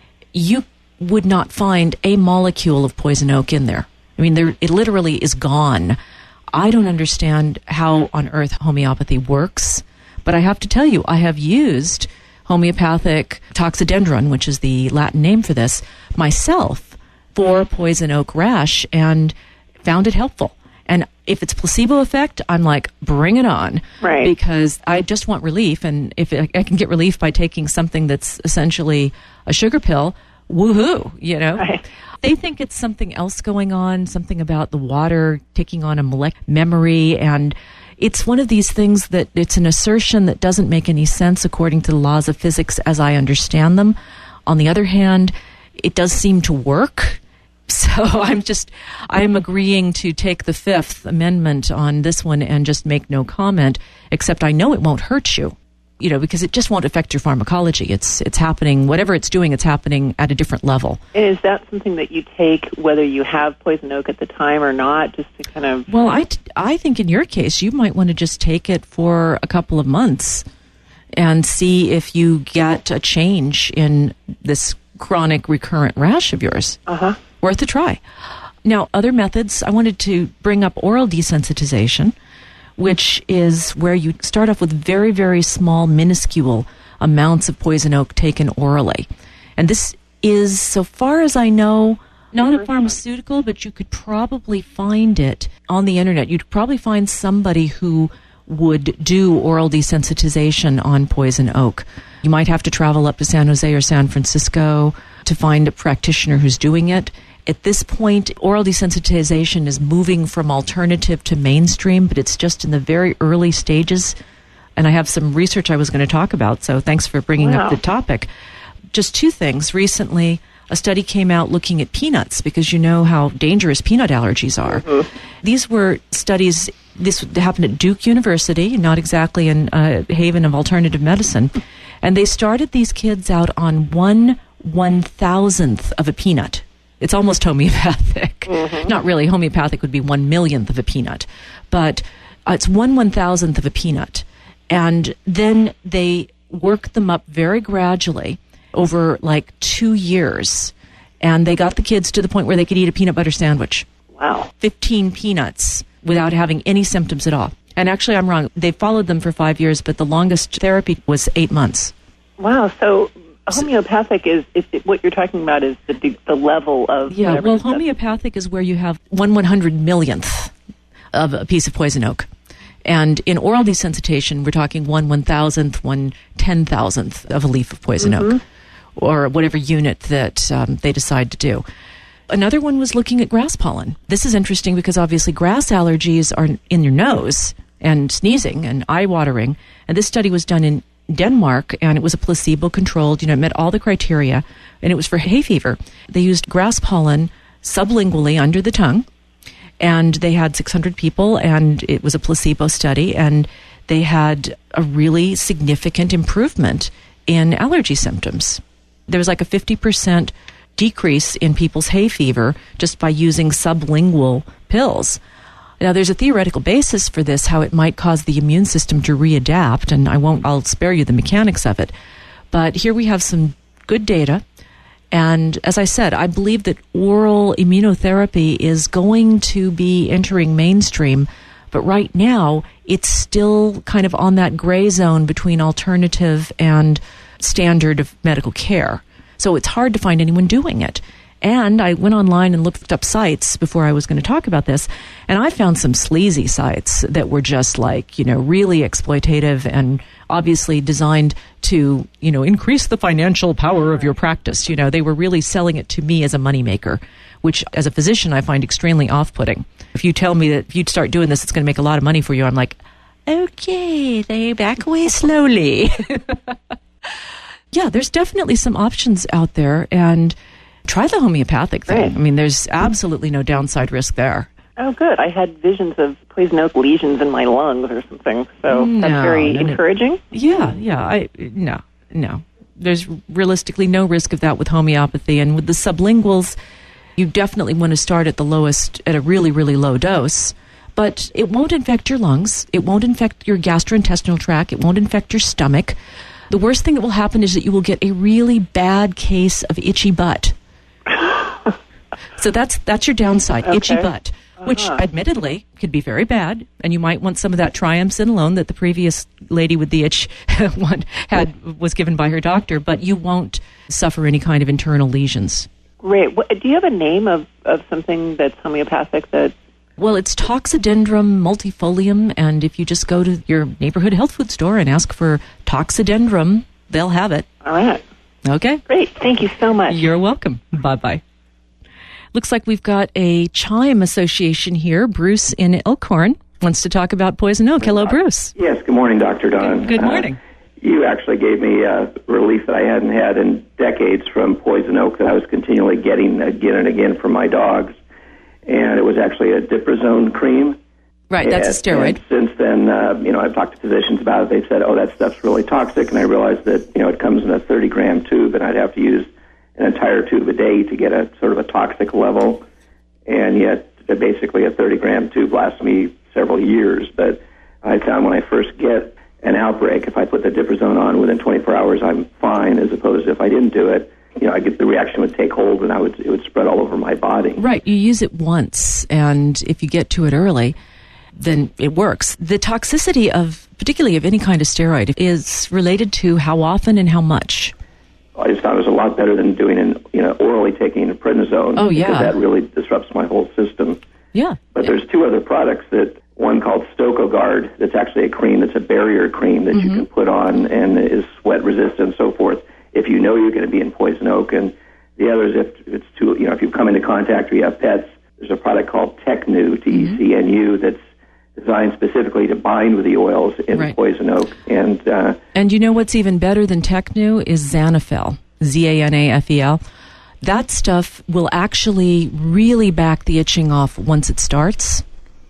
Speaker 1: you would not find a molecule of poison oak in there. I mean, there, it literally is gone. I don't understand how on earth homeopathy works, but I have to tell you, I have used homeopathic toxidendron, which is the Latin name for this, myself for poison oak rash and found it helpful. And if it's placebo effect, I'm like, bring it on.
Speaker 4: Right.
Speaker 1: Because I just want relief. And if I I can get relief by taking something that's essentially a sugar pill, woohoo, you know?
Speaker 4: Right.
Speaker 1: They think it's something else going on, something about the water taking on a molec- memory. And it's one of these things that it's an assertion that doesn't make any sense according to the laws of physics as I understand them. On the other hand, it does seem to work. So I'm just, I'm agreeing to take the Fifth Amendment on this one and just make no comment, except I know it won't hurt you, you know, because it just won't affect your pharmacology. It's it's happening, whatever it's doing, it's happening at a different level.
Speaker 4: And is that something that you take whether you have poison oak at the time or not, just to kind of...
Speaker 1: Well, I, I think in your case, you might want to just take it for a couple of months and see if you get a change in this chronic recurrent rash of yours.
Speaker 4: Uh-huh.
Speaker 1: Worth a try. Now, other methods, I wanted to bring up oral desensitization, which is where you start off with very, very small, minuscule amounts of poison oak taken orally. And this is, so far as I know, not a pharmaceutical, but you could probably find it on the internet. You'd probably find somebody who would do oral desensitization on poison oak. You might have to travel up to San Jose or San Francisco to find a practitioner who's doing it. At this point, oral desensitization is moving from alternative to mainstream, but it's just in the very early stages. And I have some research I was going to talk about, so thanks for bringing
Speaker 4: wow.
Speaker 1: up the topic. Just two things. Recently, a study came out looking at peanuts, because you know how dangerous peanut allergies are. Mm-hmm. These were studies, this happened at Duke University, not exactly in a haven of alternative medicine. And they started these kids out on one one-thousandth of a peanut. It's almost homeopathic. Mm-hmm. Not really. Homeopathic would be one millionth of a peanut. But uh, it's one one-thousandth of a peanut. And then they worked them up very gradually over like two years. And they got the kids to the point where they could eat a peanut butter sandwich.
Speaker 4: Wow.
Speaker 1: fifteen peanuts without having any symptoms at all. And actually, I'm wrong. They followed them for five years, but the longest therapy was eight months.
Speaker 4: Wow. So homeopathic is, is what you're talking about is the the level of...
Speaker 1: Yeah, well, homeopathic is where you have one one hundred millionth of a piece of poison oak. And in oral desensitization, we're talking one one thousandth, one ten thousandth of a leaf of poison mm-hmm. oak, or whatever unit that um, they decide to do. Another one was looking at grass pollen. This is interesting because obviously grass allergies are in your nose and sneezing and eye watering. And this study was done in Denmark, and it was a placebo-controlled, you know, it met all the criteria, and it was for hay fever. They used grass pollen sublingually under the tongue, and they had six hundred people, and it was a placebo study, and they had a really significant improvement in allergy symptoms. There was like a fifty percent decrease in people's hay fever just by using sublingual pills. Now, there's a theoretical basis for this, how it might cause the immune system to readapt, and I won't, I'll spare you the mechanics of it. But here we have some good data, and as I said, I believe that oral immunotherapy is going to be entering mainstream, but right now, it's still kind of on that gray zone between alternative and standard of medical care. So it's hard to find anyone doing it. And I went online and looked up sites before I was going to talk about this, and I found some sleazy sites that were just like, you know, really exploitative and obviously designed to, you know, increase the financial power of your practice. You know, they were really selling it to me as a moneymaker, which as a physician I find extremely off-putting. If you tell me that if you start doing this, it's going to make a lot of money for you, I'm like, okay, they back away slowly. Yeah, there's definitely some options out there, and try the homeopathic thing. Right. I mean, there's absolutely no downside risk there.
Speaker 4: Oh, good. I had visions of poison oak lesions in my lungs or something, so
Speaker 1: no,
Speaker 4: that's very
Speaker 1: no, no.
Speaker 4: encouraging.
Speaker 1: Yeah, yeah. I no, no. There's realistically no risk of that with homeopathy. And with the sublinguals, you definitely want to start at the lowest, at a really, really low dose. But it won't infect your lungs. It won't infect your gastrointestinal tract. It won't infect your stomach. The worst thing that will happen is that you will get a really bad case of itchy butt. So that's that's your downside, okay. Itchy butt, which uh-huh. admittedly could be very bad, and you might want some of that triamcinolone that the previous lady with the itch one had was given by her doctor, but you won't suffer any kind of internal lesions.
Speaker 4: Great. What, do you have a name of, of something that's homeopathic that...
Speaker 1: Well, it's Toxidendrum multifolium, and if you just go to your neighborhood health food store and ask for Toxidendrum, they'll have it.
Speaker 4: All right.
Speaker 1: Okay.
Speaker 4: Great. Thank you so much.
Speaker 1: You're welcome. Bye-bye. Looks like we've got a chime association here. Bruce in Elkhorn wants to talk about poison oak. Hello, Bruce.
Speaker 5: Yes, good morning, Doctor Don.
Speaker 1: Good, good morning.
Speaker 5: Uh, you actually gave me a relief that I hadn't had in decades from poison oak that I was continually getting again and again from my dogs. And it was actually a Diprazone cream.
Speaker 1: Right, that's a steroid.
Speaker 5: And since then, uh, you know, I've talked to physicians about it. They've said, oh, that stuff's really toxic. And I realized that, you know, it comes in a thirty-gram tube, and I'd have to use an entire tube a day to get a sort of a toxic level. And yet, basically, a thirty-gram tube lasts me several years. But I found when I first get an outbreak, if I put the Diprazone on within twenty-four hours, I'm fine, as opposed to if I didn't do it, you know, I get the reaction would take hold and I would it would spread all over my body.
Speaker 1: Right, you use it once, and if you get to it early, then it works. The toxicity of, particularly of any kind of steroid, is related to how often and how much.
Speaker 5: I just thought it was a lot better than doing an, you know, orally taking a prednisone.
Speaker 1: Oh, yeah.
Speaker 5: Because that really disrupts my whole system.
Speaker 1: Yeah.
Speaker 5: But there's two other products, that one called Stokogard, that's actually a cream that's a barrier cream that mm-hmm. you can put on and is sweat resistant and so forth if you know you're going to be in poison oak. And the other is if it's too, you know, if you come into contact or you have pets, there's a product called Tecnu, T E C N U, mm-hmm. that's designed specifically to bind with the oils in right. poison oak. And uh,
Speaker 1: and you know what's even better than Tecnu is Zanafel, Z A N A F E L. That stuff will actually really back the itching off once it starts.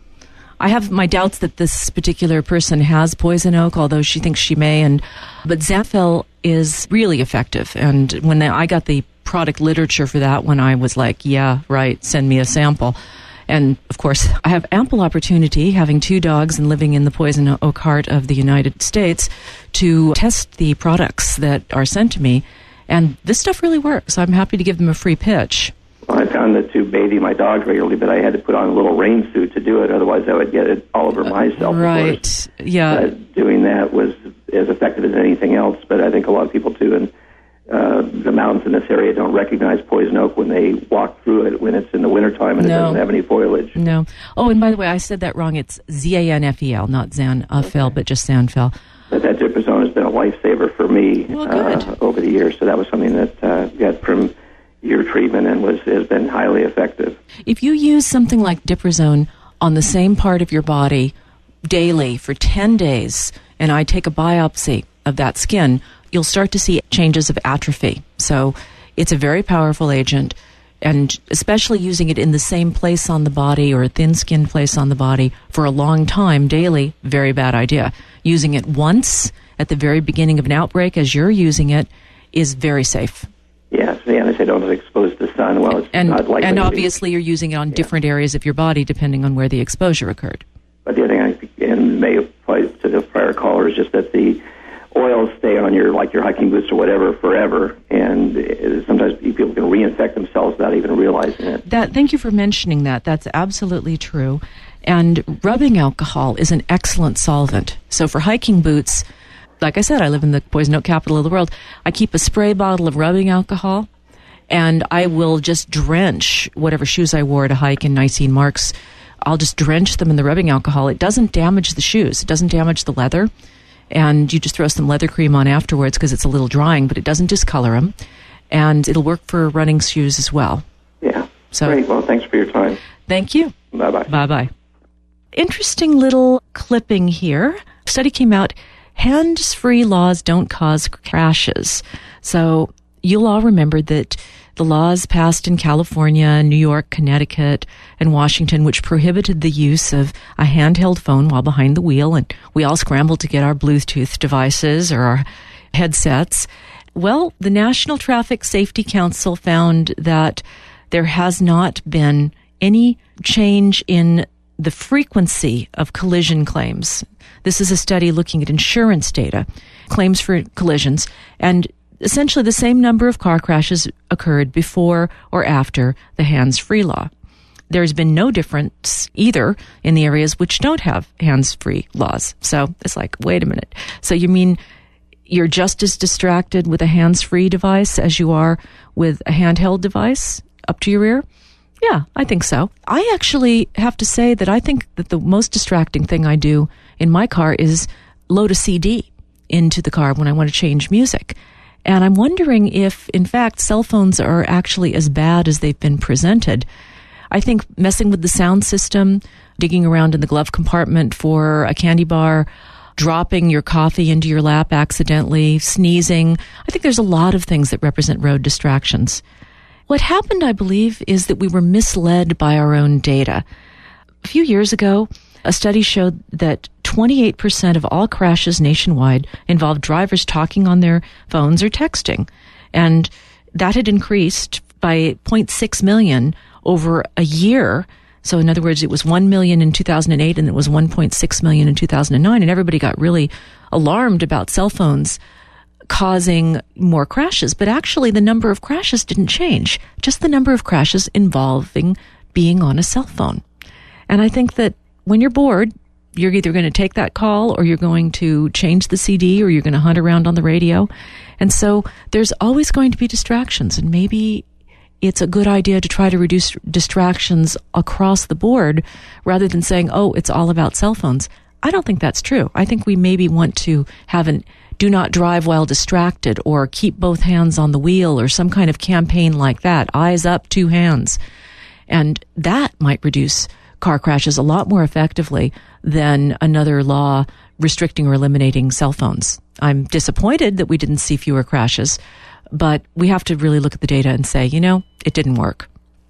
Speaker 1: I have my doubts that this particular person has poison oak, although she thinks she may. And but Zanafel is really effective. And when I got the product literature for that, when I was like, yeah, right, send me a sample. And, of course, I have ample opportunity, having two dogs and living in the poison oak heart of the United States, to test the products that are sent to me. And this stuff really works. I'm happy to give them a free pitch.
Speaker 5: Well, I found that to bathing my dogs regularly, but I had to put on a little rain suit to do it. Otherwise, I would get it all over myself.
Speaker 1: Right, yeah.
Speaker 5: Uh, doing that was as effective as anything else, but I think a lot of people, too, and Uh, the mountains in this area don't recognize poison oak when they walk through it when it's in the wintertime and no. it doesn't have any foliage.
Speaker 1: No. Oh, and by the way, I said that wrong. It's Z A N F E L, not Zanafel, okay. but just Zanafel.
Speaker 5: But that Diprazone has been a lifesaver for me
Speaker 1: well,
Speaker 5: uh, over the years, so that was something that uh, got from your treatment and was has been highly effective.
Speaker 1: If you use something like Diprazone on the same part of your body daily for ten days, and I take a biopsy of that skin, you'll start to see changes of atrophy. So it's a very powerful agent, and especially using it in the same place on the body or a thin-skinned place on the body for a long time daily, very bad idea. Using it once at the very beginning of an outbreak, as you're using it, is very safe.
Speaker 5: Yes, yeah, they say don't expose the sun. Well, it's
Speaker 1: and,
Speaker 5: not likely
Speaker 1: And
Speaker 5: to
Speaker 1: obviously
Speaker 5: be.
Speaker 1: you're using it on
Speaker 5: yeah.
Speaker 1: different areas of your body depending on where the exposure occurred.
Speaker 5: But the other thing I and may apply to the prior caller is just that the oils stay on your, like your hiking boots or whatever, forever, and sometimes people can reinfect themselves without even realizing it.
Speaker 1: That, thank you for mentioning that. That's absolutely true. And rubbing alcohol is an excellent solvent. So for hiking boots, like I said, I live in the poison oak capital of the world. I keep a spray bottle of rubbing alcohol, and I will just drench whatever shoes I wore to hike in Nicene Marks. I'll just drench them in the rubbing alcohol. It doesn't damage the shoes. It doesn't damage the leather. And you just throw some leather cream on afterwards because it's a little drying, but it doesn't discolor them. And it'll work for running shoes as well.
Speaker 5: Yeah.
Speaker 1: So,
Speaker 5: great. Well, thanks for your time.
Speaker 1: Thank you.
Speaker 5: Bye-bye.
Speaker 1: Bye-bye. Interesting little clipping here. A study came out, hands-free laws don't cause crashes. So you'll all remember that the laws passed in California, New York, Connecticut, and Washington, which prohibited the use of a handheld phone while behind the wheel, and we all scrambled to get our Bluetooth devices or our headsets. Well, the National Traffic Safety Council found that there has not been any change in the frequency of collision claims. This is a study looking at insurance data, claims for collisions, and essentially the same number of car crashes occurred before or after the hands-free law. There's been no difference either in the areas which don't have hands-free laws. So it's like, wait a minute. So you mean you're just as distracted with a hands-free device as you are with a handheld device up to your ear? Yeah, I think so. I actually have to say that I think that the most distracting thing I do in my car is load a C D into the car when I want to change music. And I'm wondering if, in fact, cell phones are actually as bad as they've been presented. I think messing with the sound system, digging around in the glove compartment for a candy bar, dropping your coffee into your lap accidentally, sneezing. I think there's a lot of things that represent road distractions. What happened, I believe, is that we were misled by our own data. A few years ago, a study showed that twenty-eight percent of all crashes nationwide involved drivers talking on their phones or texting. And that had increased by zero point six million over a year. So in other words, it was one million in two thousand eight and it was one point six million in two thousand nine. And everybody got really alarmed about cell phones causing more crashes. But actually, the number of crashes didn't change, just the number of crashes involving being on a cell phone. And I think that when you're bored, you're either going to take that call or you're going to change the C D or you're going to hunt around on the radio. And so there's always going to be distractions, and maybe it's a good idea to try to reduce distractions across the board rather than saying, oh, it's all about cell phones. I don't think that's true. I think we maybe want to have an do not drive while distracted or keep both hands on the wheel or some kind of campaign like that. Eyes up, two hands. And that might reduce car crashes a lot more effectively than another law restricting or eliminating cell phones. I'm disappointed that we didn't see fewer crashes, but we have to really look at the data and say, you know, it didn't work.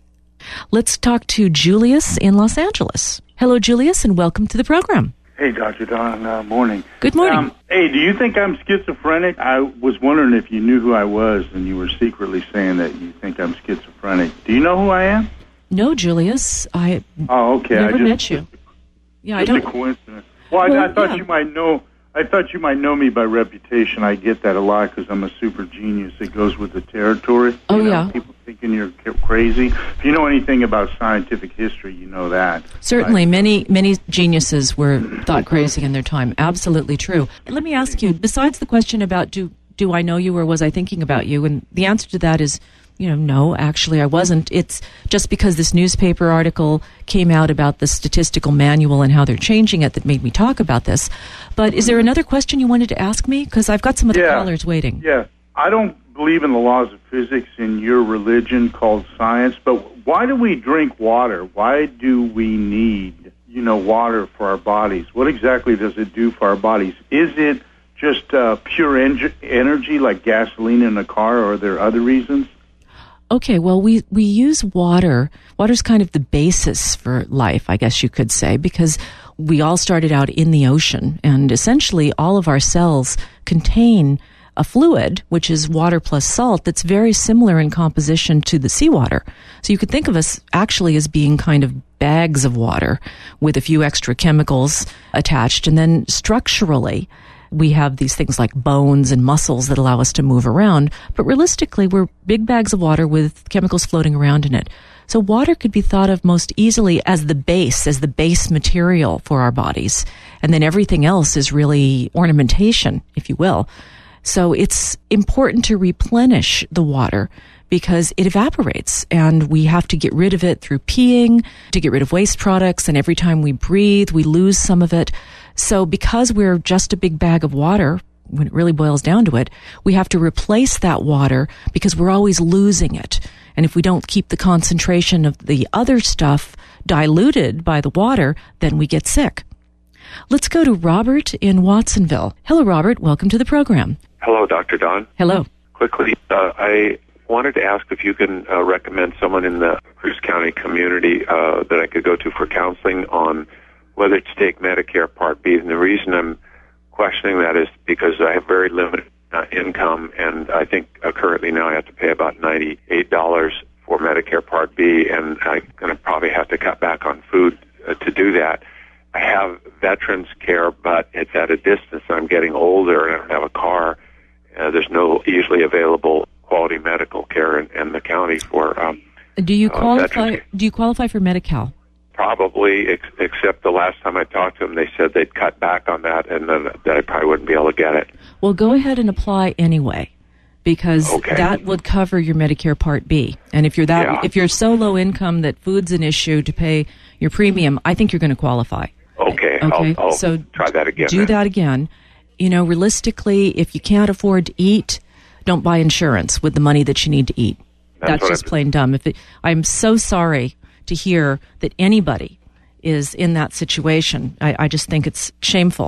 Speaker 1: Let's talk to Julius in Los Angeles. Hello, Julius, and welcome to the program.
Speaker 6: Hey, Doctor Don. Uh, morning.
Speaker 1: Good morning.
Speaker 6: Um, hey, do you think I'm schizophrenic? I was wondering if you knew who I was and you were secretly saying that you think I'm schizophrenic. Do you know who I am?
Speaker 1: No, Julius. I
Speaker 6: oh, okay.
Speaker 1: never
Speaker 6: I just,
Speaker 1: met you. Yeah, I don't.
Speaker 6: It's a coincidence. Well, well I, I thought yeah. you might know. I thought you might know me by reputation. I get that a lot because I'm a super genius. It goes with the territory.
Speaker 1: Oh,
Speaker 6: you know,
Speaker 1: yeah.
Speaker 6: People thinking you're crazy. If you know anything about scientific history, you know that.
Speaker 1: Certainly, I, many many geniuses were thought crazy in their time. Absolutely true. Let me ask you, besides the question about do do I know you or was I thinking about you? And the answer to that is, you know, no, actually I wasn't. It's just because this newspaper article came out about the statistical manual and how they're changing it that made me talk about this. But is there another question you wanted to ask me? Because I've got some other
Speaker 6: yeah.
Speaker 1: callers waiting.
Speaker 6: Yeah. I don't believe in the laws of physics in your religion called science, but why do we drink water? Why do we need, you know, water for our bodies? What exactly does it do for our bodies? Is it just uh, pure en- energy like gasoline in a car, or are there other reasons?
Speaker 1: Okay, well, we, we use water. Water's kind of the basis for life, I guess you could say, because we all started out in the ocean, and essentially all of our cells contain a fluid, which is water plus salt, that's very similar in composition to the seawater. So you could think of us actually as being kind of bags of water with a few extra chemicals attached, and then structurally, we have these things like bones and muscles that allow us to move around. But realistically, we're big bags of water with chemicals floating around in it. So water could be thought of most easily as the base, as the base material for our bodies. And then everything else is really ornamentation, if you will. So it's important to replenish the water because it evaporates and we have to get rid of it through peeing to get rid of waste products. And every time we breathe, we lose some of it. So because we're just a big bag of water, when it really boils down to it, we have to replace that water because we're always losing it. And if we don't keep the concentration of the other stuff diluted by the water, then we get sick. Let's go to Robert in Watsonville. Hello, Robert. Welcome to the program.
Speaker 7: Hello, Doctor Don.
Speaker 1: Hello.
Speaker 7: Quickly, uh, I wanted to ask if you can uh, recommend someone in the Cruz County community uh, that I could go to for counseling on whether to take Medicare Part B. And the reason I'm questioning that is because I have very limited uh, income, and I think uh, currently now I have to pay about ninety-eight dollars for Medicare Part B, and I'm going to probably have to cut back on food uh, to do that. I have veterans care, but it's at a distance. I'm getting older, and I don't have a car. Uh, there's no easily available quality medical care in, in the county for um,
Speaker 1: do you qualify?
Speaker 7: Uh,
Speaker 1: do you qualify for Medi-Cal?
Speaker 7: Probably, ex- except the last time I talked to them, they said they'd cut back on that, and then that I probably wouldn't be able to get it.
Speaker 1: Well, go ahead and apply anyway, because
Speaker 7: okay.
Speaker 1: that would cover your Medicare Part B. And if you're that,
Speaker 7: yeah.
Speaker 1: if you're so low income that food's an issue to pay your premium, I think you're going to qualify.
Speaker 7: Okay,
Speaker 1: okay.
Speaker 7: I'll, I'll
Speaker 1: so
Speaker 7: try that again.
Speaker 1: Do
Speaker 7: then.
Speaker 1: that again. You know, realistically, if you can't afford to eat, don't buy insurance with the money that you need to eat.
Speaker 7: That's,
Speaker 1: That's just plain dumb. If it, I'm so sorry to hear that anybody is in that situation. I, I just think it's shameful.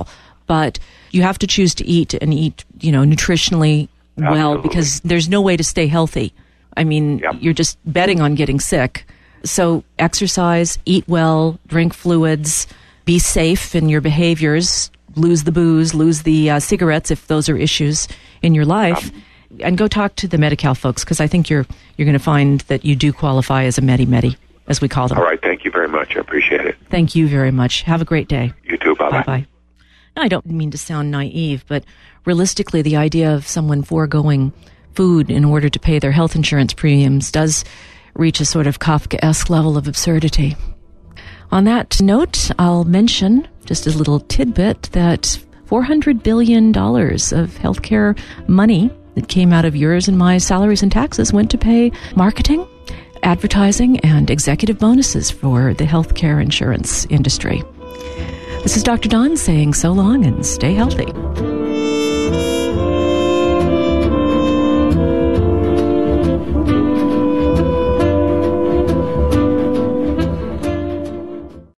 Speaker 1: but you have to choose to eat and eat, you know, nutritionally well,
Speaker 7: Absolutely.
Speaker 1: because there's no way to stay healthy. I mean,
Speaker 7: Yep.
Speaker 1: you're just betting on getting sick. So exercise, eat well, drink fluids, be safe in your behaviors, lose the booze, lose the uh, cigarettes if those are issues in your life, and go talk to the Medi-Cal folks, because I think you're you're going to find that you do qualify as a Medi-Medi, as we call them.
Speaker 7: All right. Thank you very much. I appreciate it.
Speaker 1: Thank you very much. Have a great day.
Speaker 7: You too. Bye-bye.
Speaker 1: Bye-bye. I don't mean to sound naive, but realistically, the idea of someone foregoing food in order to pay their health insurance premiums does reach a sort of Kafkaesque level of absurdity. On that note, I'll mention, just a little tidbit, that four hundred billion dollars of healthcare money that came out of yours and my salaries and taxes went to pay marketing, advertising, and executive bonuses for the healthcare insurance industry. This is Doctor Dawn saying so long and stay healthy.